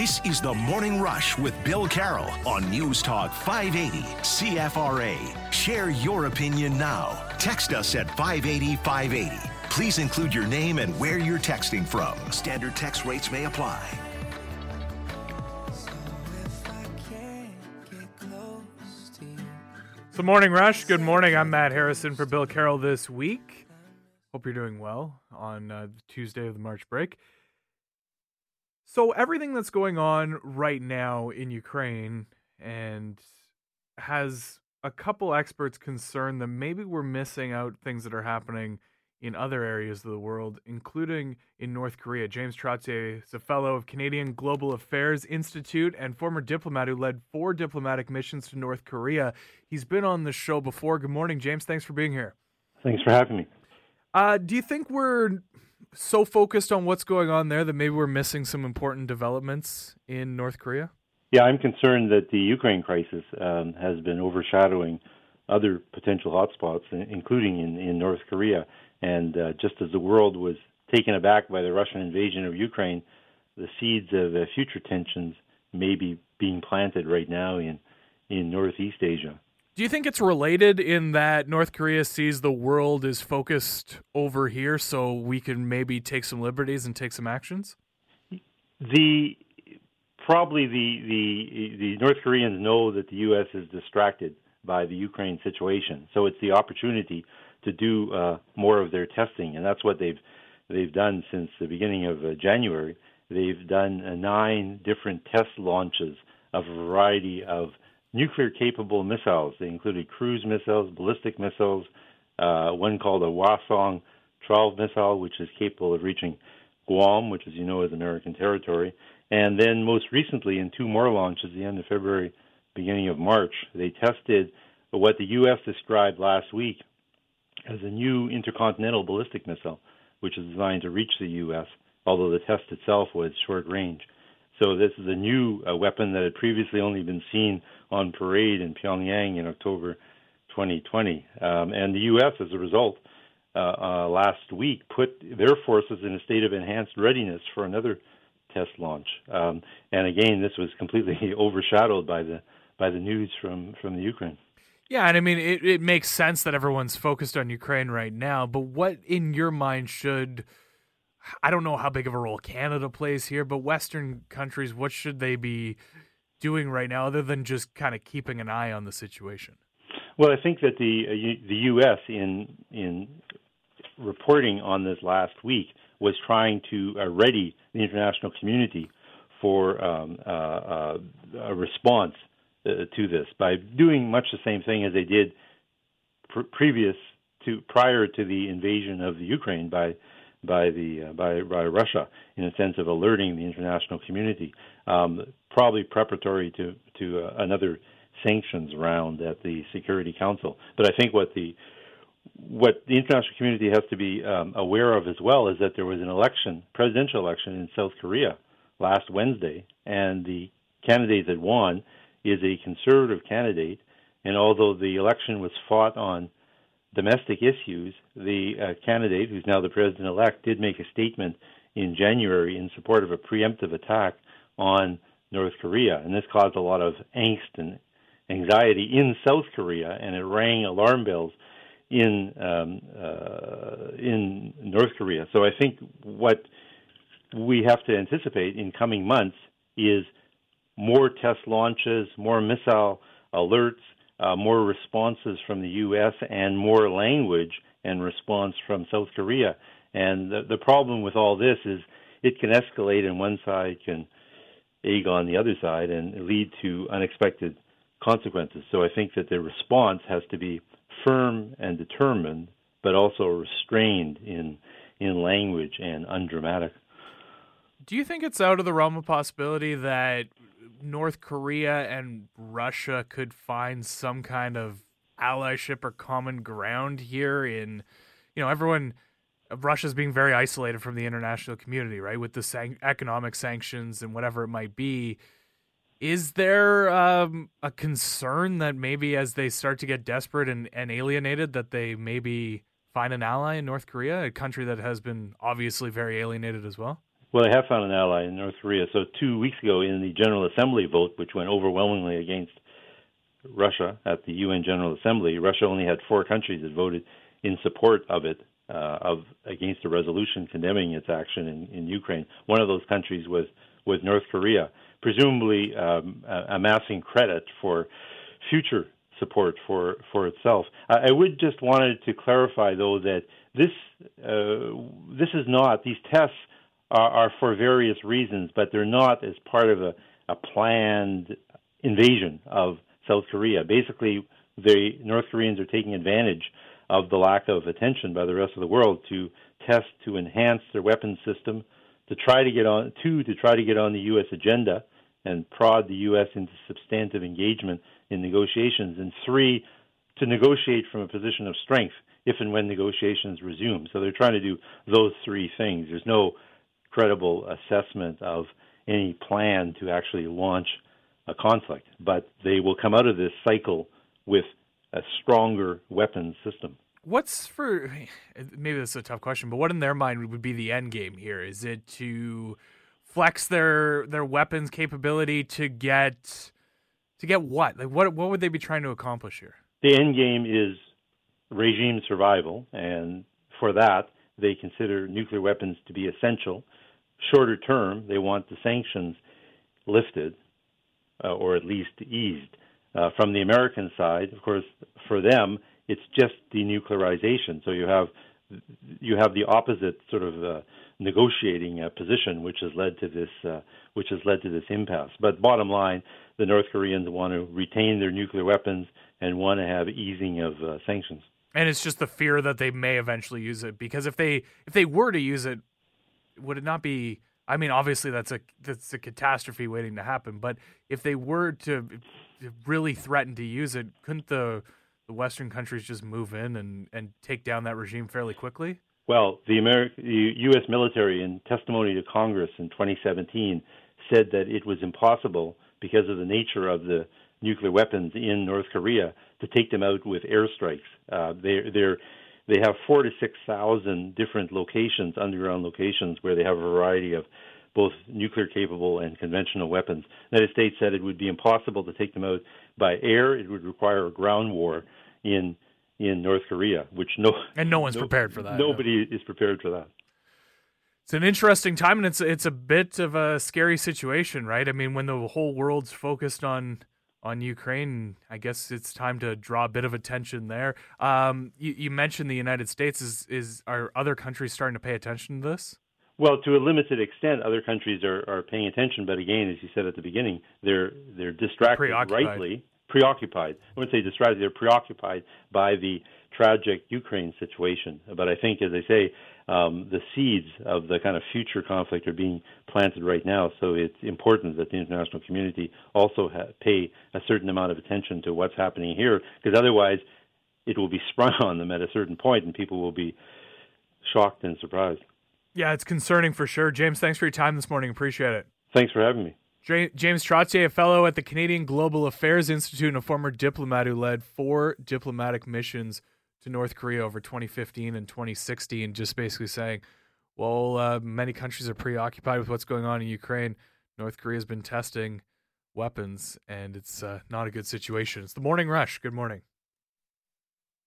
This is the Morning Rush with Bill Carroll on News Talk 580 CFRA. Share your opinion now. Text us at 580 580. Please include your name and where you're texting from. Standard text rates may apply. So Morning Rush, good morning. I'm Matt Harrison for Bill Carroll this week. Hope you're doing well on Tuesday of the March break. So everything that's going on right now in Ukraine and has a couple experts concerned that maybe we're missing out things that are happening in other areas of the world, including in North Korea. James Trottier is a fellow of Canadian Global Affairs Institute and former diplomat who led 4 diplomatic missions to North Korea. He's been on the show before. Good morning, James. Thanks for being here. Thanks for having me. Do you think we're so focused on what's going on there that maybe we're missing some important developments in North Korea? Yeah, I'm concerned that the Ukraine crisis has been overshadowing other potential hotspots, including in North Korea. And just as the world was taken aback by the Russian invasion of Ukraine, the seeds of future tensions may be being planted right now in Northeast Asia. Do you think it's related in that North Korea sees the world is focused over here so we can maybe take some liberties and take some actions? Probably the North Koreans know that the U.S. is distracted by the Ukraine situation, so it's the opportunity to do more of their testing, and that's what they've done since the beginning of January. They've done 9 different test launches of a variety of nuclear-capable missiles. They included cruise missiles, ballistic missiles, one called a Hwasong-12 missile, which is capable of reaching Guam, which, as you know, is American territory. And then most recently, in 2 more launches, the end of February, beginning of March, they tested what the U.S. described last week as a new intercontinental ballistic missile, which is designed to reach the U.S., although the test itself was short range. So this is a new weapon that had previously only been seen on parade in Pyongyang in October 2020. And the U.S., as a result, last week put their forces in a state of enhanced readiness for another test launch. And again, this was completely overshadowed by the news from the Ukraine. Yeah, and I mean, it makes sense that everyone's focused on Ukraine right now, but what in your mind should, I don't know how big of a role Canada plays here, but Western countries, what should they be doing right now other than just kind of keeping an eye on the situation? Well, I think that the U.S. in reporting on this last week was trying to ready the international community for a response to this by doing much the same thing as they did prior to the invasion of the Ukraine by Russia, in a sense of alerting the international community, probably preparatory to another sanctions round at the Security Council. But I think what the international community has to be aware of as well is that there was an presidential election in South Korea last Wednesday, and the candidate that won is a conservative candidate, and although the election was fought on domestic issues, the candidate, who's now the president-elect, did make a statement in January in support of a preemptive attack on North Korea, and this caused a lot of angst and anxiety in South Korea, and it rang alarm bells in North Korea. So I think what we have to anticipate in coming months is more test launches, more missile alerts, more responses from the U.S., and more language and response from South Korea. And the problem with all this is it can escalate, and one side can egg on the other side and lead to unexpected consequences. So I think that the response has to be firm and determined, but also restrained in language and undramatic. Do you think it's out of the realm of possibility that North Korea and Russia could find some kind of allyship or common ground here in, Russia's being very isolated from the international community, right, with the economic sanctions and whatever it might be. Is there a concern that maybe as they start to get desperate and alienated that they maybe find an ally in North Korea, a country that has been obviously very alienated as well? Well, they have found an ally in North Korea. So 2 weeks ago in the General Assembly vote, which went overwhelmingly against Russia at the UN General Assembly, Russia only had 4 countries that voted in support of it, against a resolution condemning its action in Ukraine. One of those countries was North Korea, presumably amassing credit for future support for itself. I would just wanted to clarify, though, that this is not, these tests are for various reasons, but they're not as part of a planned invasion of South Korea. Basically, the North Koreans are taking advantage of the lack of attention by the rest of the world to test, to enhance their weapons system, to try to get on the U.S. agenda and prod the U.S. into substantive engagement in negotiations, and 3, to negotiate from a position of strength if and when negotiations resume. So they're trying to do those 3 things. There's no credible assessment of any plan to actually launch a conflict, but they will come out of this cycle with a stronger weapons system. Maybe this is a tough question, but what in their mind would be the end game here? Is it to flex their weapons capability to get what? Like what would they be trying to accomplish here? The end game is regime survival, and for that they consider nuclear weapons to be essential. Shorter term, they want the sanctions lifted, or at least eased. From the American side, of course, for them, it's just denuclearization. So you have the opposite sort of negotiating position, which has led to this impasse. But bottom line, the North Koreans want to retain their nuclear weapons and want to have easing of sanctions. And it's just the fear that they may eventually use it, because if they were to use it, would it not be? I mean, obviously that's a catastrophe waiting to happen. But if they were to really threaten to use it, couldn't the Western countries just move in and take down that regime fairly quickly? Well, the U.S. military, in testimony to Congress in 2017, said that it was impossible because of the nature of the nuclear weapons in North Korea to take them out with airstrikes. They have 4,000 to 6,000 different locations, underground locations, where they have a variety of both nuclear-capable and conventional weapons. The United States said it would be impossible to take them out by air. It would require a ground war in North Korea, which no one's prepared for that. Nobody is prepared for that. It's an interesting time, and it's a bit of a scary situation, right? I mean, when the whole world's focused on Ukraine, I guess it's time to draw a bit of attention there. You mentioned the United States. Are other countries starting to pay attention to this? Well, to a limited extent, other countries are paying attention, but again, as you said at the beginning, they're distracted, preoccupied. I wouldn't say distracted, they're preoccupied by the tragic Ukraine situation. But I think, as I say, the seeds of the kind of future conflict are being planted right now, so it's important that the international community also pay a certain amount of attention to what's happening here, because otherwise it will be sprung on them at a certain point and people will be shocked and surprised. Yeah, it's concerning for sure. James, thanks for your time this morning. Appreciate it. Thanks for having me. James Trottier, a fellow at the Canadian Global Affairs Institute and a former diplomat who led 4 diplomatic missions to North Korea over 2015 and 2016, just basically saying, well, many countries are preoccupied with what's going on in Ukraine. North Korea has been testing weapons, and it's not a good situation. It's the Morning Rush. Good morning.